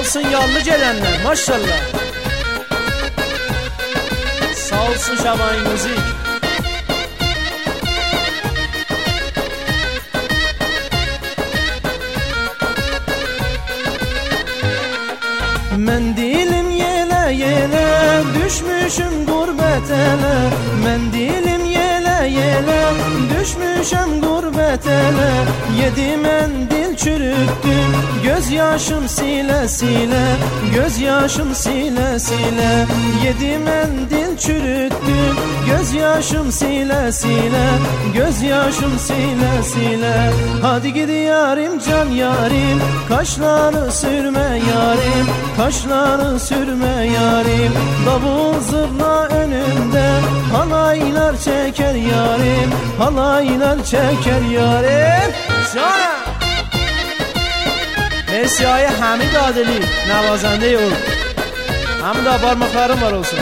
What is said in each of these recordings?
olsun yallı gelenler, maşallah. Sağ olsun Şaban Müzik. Mendilim yele yele, düşmüşüm gurbet ele. Mendilim yele yele, düşmüşüm gurbet ele. Yedi mendil çürüttüm, gözyaşım sile sile, gözyaşım sile sile. Yedi mendil çürüttüm, gözyaşım sile sile, gözyaşım sile sile. Hadi gidi yarim can yarim, kaşları sürme yarim, kaşları sürme yarim. Davul zurna önünde halaylar çeker yarim, halaylar çeker yarim. Canım Mesya'ya Hamid Adeli navazende ol. Hem de parmaklarım var olsun.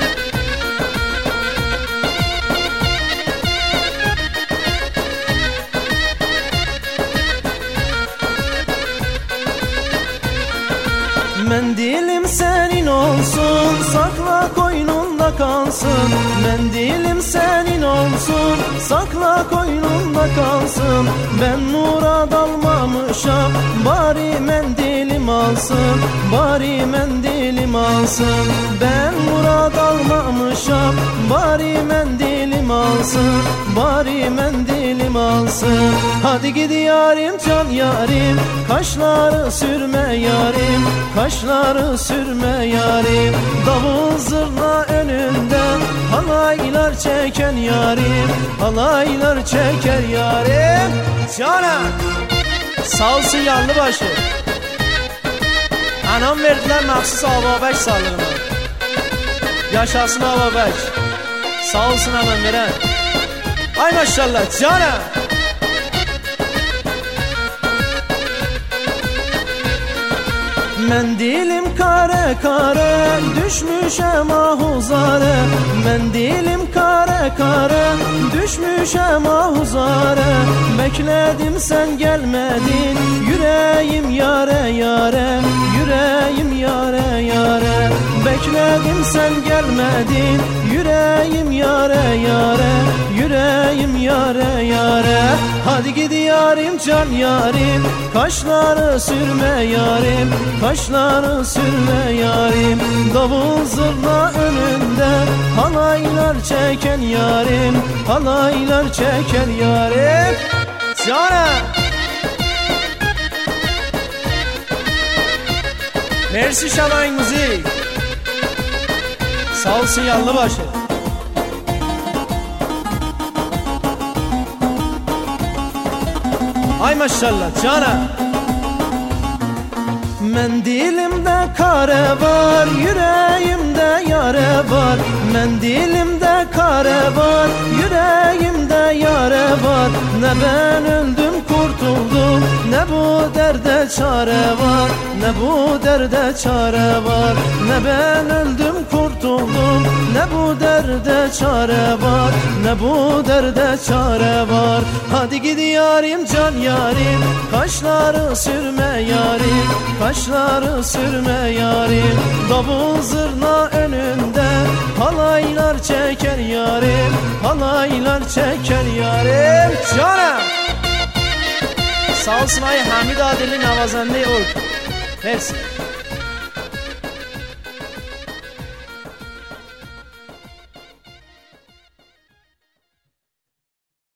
Mendilim senin olsun, sakla koynunda kalsın. Mendilim senin olsun, sakla koynunda kalsın. Ben murad almamışam, bari mendilim alsın, bari mendilim alsın. Ben murad almamışam, bari mendilim alsın, bari mendilim alsın. Hadi gidi yarim can yarim, kaşları sürme yarim, kaşları sürme yarim. Davul zurna önünden halaylar çeken yarim, halaylar çeker yarim. Canım sağ olsun Yanlıbaşı. Anam verdiler mahsus Avabeş sağlığına. Yaşasın Avabeş. Sağ olsun anam veren. Ay maşallah canım. Mendilim kare kare, düşmüşem ahuzare. Mendilim kare kare, düşmüşem ahuzare. Bekledim sen gelmedin, yüreğim yare yare, yüreğim yare yare. Bekledim sen gelmedin, yüreğim yare yare, yüreğim yare yare. Hadi gidi yarim can yarim, kaşları sürme yarim, kaşları sürme yarim. Davul zurna önünde halaylar çeken yarim, halaylar çeker yarim. Canım Mersi Şaban Müzik. Sağ olsun Yanlıbaşı. Ay maşallah canım. Mendilimde kare var, yüreğimde yare var. Mendilimde kare var, yüreğimde yare var. Ne ben öldüm kurtuldum, ne bu derde çare var, ne bu derde çare var. Ne ben öldüm kurtuldum, ne bu derde çare var, ne bu derde çare var. Hadi gidi yarim can yarim, kaşları sürme yarim, kaşları sürme yarim. Davul zurna önünde halaylar çeker yarim, halaylar çeker yarim. Canım sağ olsun ay Hamid Adeli navazende ol. Hepsi.